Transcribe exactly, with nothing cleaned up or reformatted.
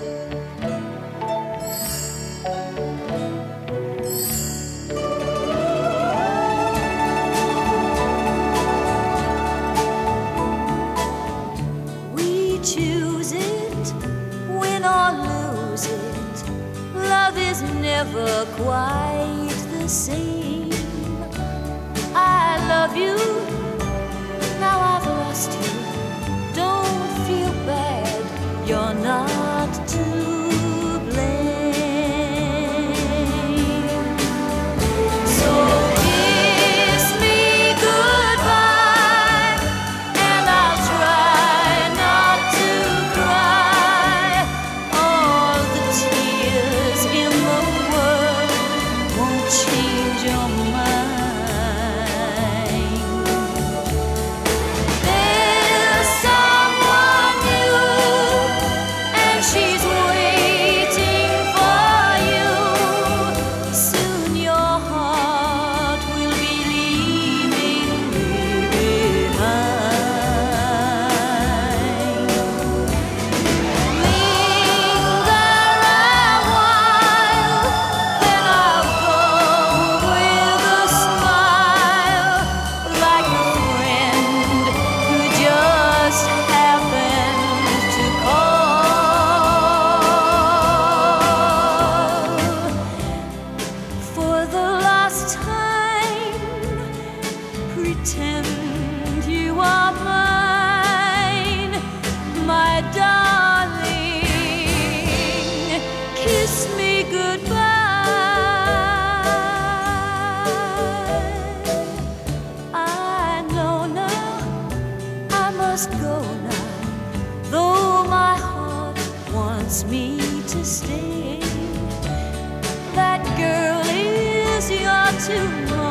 Choose it, win or lose it. Love is never quite the same. I love you, now I've lost you. Don't feel bad, you're not to blame. So kiss me goodbye, and I'll try not to cry. All the tears in the world won't change your mind. There's someone new, and she's waiting for you. Soon your heart will be leaving me behind. Linger a while, then I'll go with a smile, like a friend who just happened to call. For the last time, pretend you are mine, my darling. Kiss me goodbye. I know now I must go now, though my heart wants me to stay. That girl is your tomorrow.